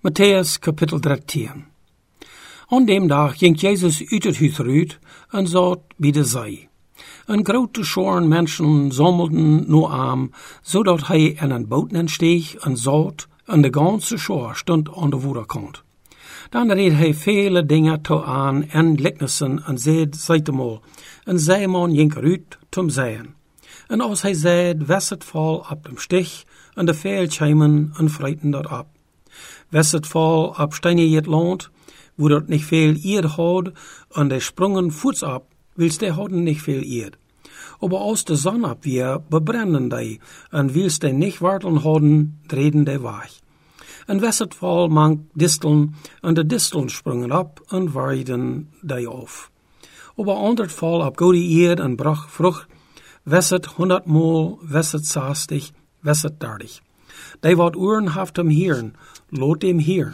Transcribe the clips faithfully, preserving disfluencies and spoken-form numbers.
Matthäus kapitel dertien. Aan dem dag ging Jezus uit het huis uit en zat bij de zee. Een grote schare mensen zammelden nu aan, zodat hij in een boot steeg en zat, en de ganze schare stond aan de waterkant. Dan reed hij vele dingen toe aan en liknissen en zei, zeitemal, en zeeman ging eruit zum zeeën. En als hij zei, was het val op dem stich, en de veel kwamen en vreiten dat op. Was het val op steiniges land, wo dat nicht veel Erd had, en de sprongen voets op, wils de hadden nicht veel Erd. Aber als de zon op weer, bebrennen die, en wils de nicht warten hadden, dreden de weg. En was het val mank disteln, en de disteln sprongen op, en waaiden die af. Aber ander val op goede Erd en brach vrucht, was het honderdmaal, was het zestig, was het dertig. Die wat oren haft hem hieren, laat hem hieren.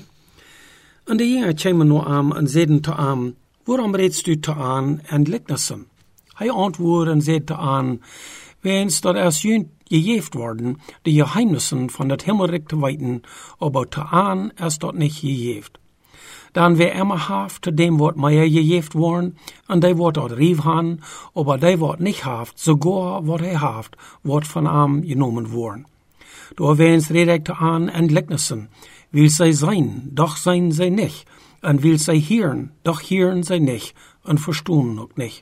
En de jongen kwamen nu aan en zeiden te aan, waarom redst u te aan en liknissen? Hij antwoordde en zei te aan, wens dat als jullie gegeeft worden, de geheimnissen van het himmelrijk te weten, aber te aan als dat niet gegeeft. Dan weer immer haft te dem wat mij gegeeft worden, en die wordt dat rief han, aber die wat niet haft, sogar wat hij haft, wordt van hem genomen worden. Door wens red ik te aan en liknissen, wil zij zijn, doch zijn zij niet, en wil zij hieren, doch hieren zij niet, en verstoen ook niet.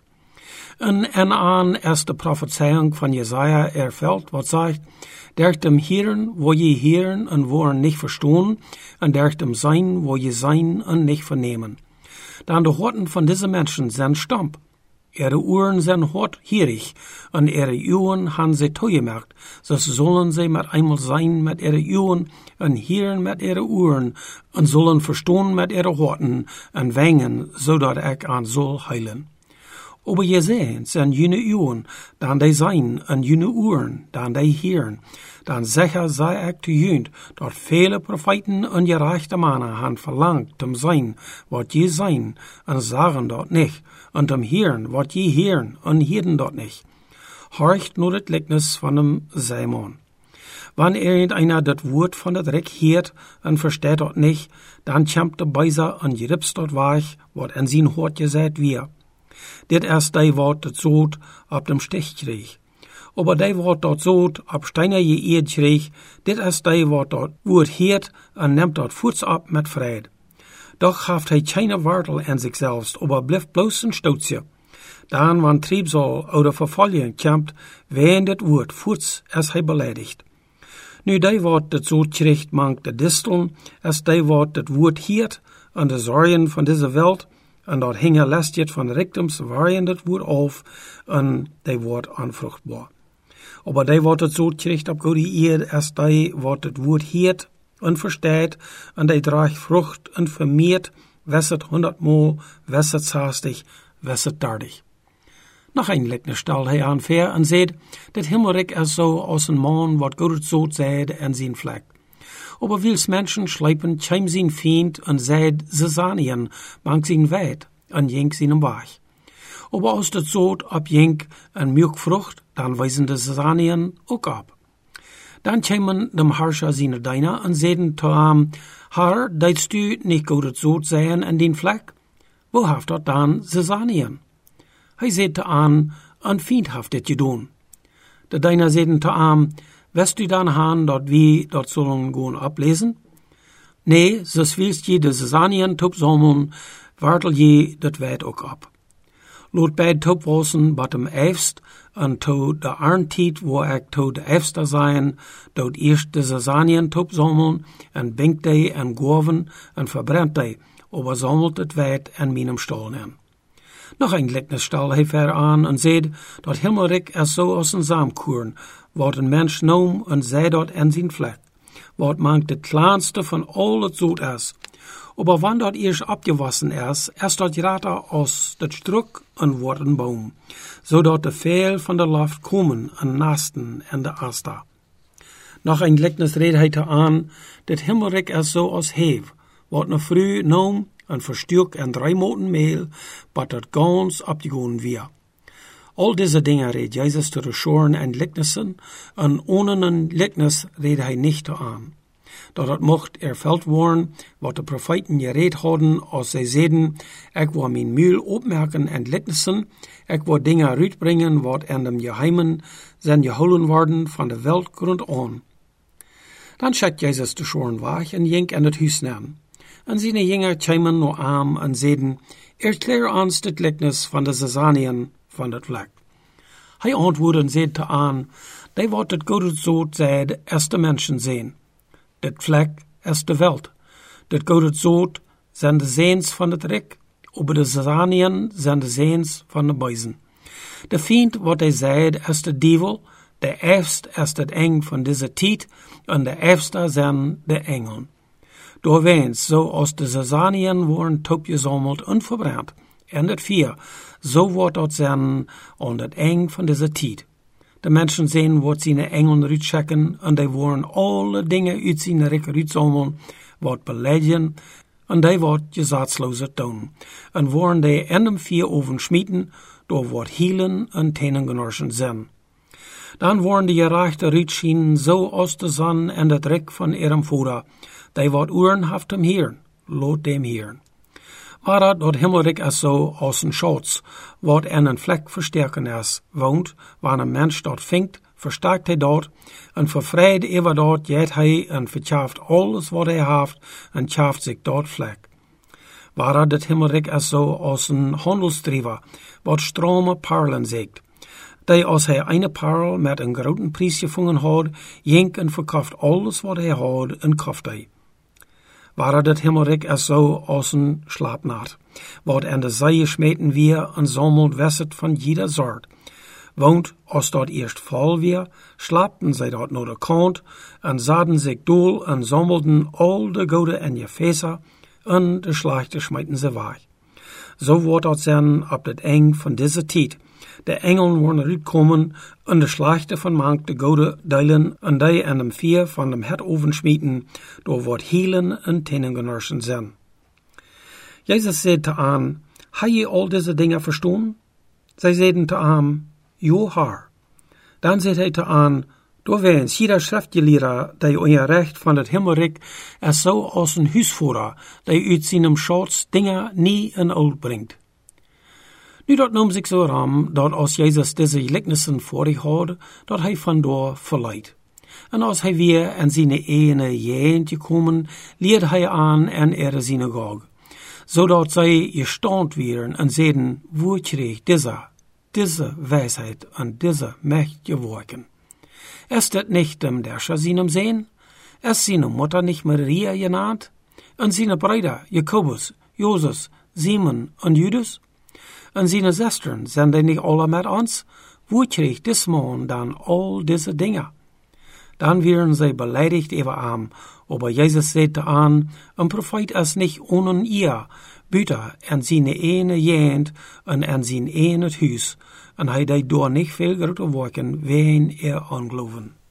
En, en aan als de profetieung van Jesaja ervult, wat zegt, der dem hieren, wo je hieren en woorden niet verstoen, en der dem zijn, wo je zijn en niet vernemen. Dan de horten van deze mensen zijn stamp. Ihre Ohren zijn hort hierig, en ihre Ohren han sie toegemerkt, so sollen sie met einmal sein met ihre Ohren, en hieren met ihre Ohren, en zullen verstoen met ihre horten, en wengen, zodat ik aan zal heilen. Aber je sehen, zijn jene Ohren, dan die zijn, en jene Ohren, dan die hieren, dan zeker zei ik te junt, dat vele profeten en gerechte mannen han verlangt te zijn, wat je zijn, en sagen dat niet, en te hieren, wat je hieren, en hieren dat niet. Horcht nur het Licknis van dem Zeeman. Wann irgendeiner dat Wort van het Reck heert en versteht dat nicht, dan champt de Beiser en geripst dat weg, wat in zijn Hort gezet weer. Dit erst die wat dat zoot op dem Stich kreeg. Aber die wat dat zoot op steinige Erd kreeg, dit erst die wat dat Woord heert en neemt dat voets op met vrede. Doch haft hij keine Wartel in zich selbst, aber blijft bloos een stootje. Dan, wann Triebsal oder Verfolgen kämpt, wehen dit Woord voets als hij beledigt. Nu die wat dat zoot kreeg, mank de disteln, als die wat dat Woord heert, en de zorgen van deze welt, en dat hinge lestjet van rikdoms waaien dat woord af, en die wordt onvruchtbaar. Aber die wordt het zo kreeg op goede eer, als die wordt het woord heert, en versteht, en die draagt vrucht, en vermeert, was het honderdmaal, was het zestig, was het dertig. Nog eindelijk stelt hij aan ver en zegt, dat himmelrijk is zo als een man wat goed zo zeid en zijn vlek. Aber wils Menschen schleipen tjeim zijn Feind en zeid ze zanien, mank zijn weit en jenk zijn weg. Aber als dat zoot op jenk en milk vrucht, dan wijzen de zanien ook op. Dan tjeimen dem Harscher zijn deiner en zeiden te hem, Haar, deitst u niet goed zoot zijn en den vlek? Wo haft dat dan ze zanien? Hij zeid te aan, een Feind haft dit gedaan. De deiner zeiden te hem, West u dan han, dat wie dat zullen gaan ablesen? Nee, zus wilst je de Zanien topzommen, wartel je dat wijd ook op. Loot bij topwassen batem eifst, en to de arntiet, wo ik to de eifster zijn, dood eerst de Zanien topzommen, en binkt die en gorven, en verbrennt die, aber sammelt het wijd en minem stal in. Nog een Gleichnis stel hij ver aan en zei dat himmelrijk is zo als een zaamkoern, wat een mens noem en zei dat in zijn vlek, wat mank de kleinste van al het zoet is. Aber wann dat eerst abgewassen is, is dat rater als dat struk en wordt een boom, zodat de veel van de lucht komen en nasten in de asta. Nog een Gleichnis reed hij te aan, dat himmelrijk is zo als heef, wat een früh noem en verstuk en drie moten meel, bat dat gans abgegaan weer. Al deze dingen reed Jezus te de schoren en Gleichnissen, en ohne een Gleichnis reed hij niet te aan. dat het mocht erveld worden, wat de profeten gereed hadden, als zij zeiden, ik wil mijn muil opmerken en lichtnissen, ik wil dingen uitbrengen, wat in de geheimen zijn gehouden worden van de weltgrond aan. Dan zet Jezus de schoren weg en ging in het huis nemen. En zijn jingen kwamen naar aan en zeiden, erkläre ons het lichtnis van de Caesariën van het vlek. Hij antwoordde en zei te aan, die wat het goede zoot zeid, is de mensen zijn. Dit vlek is de welt. Dit goede zoot zijn de zeens van het rijk, over de Caesariën zijn de zeens van de buizen. De vriend wat hij zeid, is de duivel, de eerst is het eng van deze tijd, en de eerste zijn de engelen. Doorweens, zoals de Caesariën worden topgezameld en verbrand. En het vier, zo wordt dat zijn aan het eng van deze tijd. De mensen zien wat zijn engelen uitchecken, en die worden alle dingen uit zijn rijk uitzamelen, wat beledigen, en die wordt gezatsloze doen. En worden die in de vier oven schmieden, door wat hielen en tenengenorschen zijn. Dan worden die gerechte uitschijnen, zoals de zon en het rijk van ihrem Vader, die wat uren haft hem hier, laat dem hier. Maar dat dat himmelrijk is zo als een schatz, wat in een vlek versterken is, woont, waar een mens dat vindt, versterkt hij dat, en vervrijdt over dat jet hij en vertjaft alles wat hij heeft, en tjaft zich dat vlek. Waar dat het himmelrijk is zo als een handelsdrijver, wat stromen parelen zegt, die als hij een parel met een groten prijs gevangen had, jenk en verkauft alles wat hij had en kocht hij. Waar het himmelrijk is zo als een slaapnacht, wat in de zee gesmeten weer en zomelt wisset van jeder soort. Want als dat eerst vol weer, slaapten zij dat naar de kant en zaden zich doel en zommelden al de goede in je feesten en de slechte smeten ze weg. Zo wordt dat zijn op het eng van deze tijd. De engelen worden uitkomen en de slechte van mank de goede delen en die in de vier van dem het overschmieten door wat hielen en tenengenorschen zijn. Jezus zei te aan, heb je al deze dingen verstaan? Zij zeiden te aan, jo haar. Dan zei hij te aan, doorweens, jeder schriftgeleerde, die on recht van het himmelrijk is zo als een huisvoerder, die uit zijn schatz dingen niet in oud brengt. Nu dat noemt zich zo ram, dat als Jezus deze gelijkenissen voor zich had, dat hij vandoor verleidt. En als hij weer in zijn ene jeentje komen, leerde hij aan in ihre synagoge, zodat zij gestaunt werden en zeiden, wo kreeg deze, deze wijsheid en deze mächtige werken? Is dit nicht dem Descher seinem Sehen? Ist seine Mutter nicht Maria genannt? Und seine Brüder, Jakobus, Joses, Simon und Judas? Und seine Schwestern, sind die nicht alle mit uns? Wo kriegt dis Mann dann all diese Dinge? Dann werden sie beleidigt über ihm, aber Jesus sagte an, ein Prophet ist nicht ohne ihr, büter in seine ene Jent und in sein ene Hus, und hij deed door niet veel groter werken, ween er aan geloven.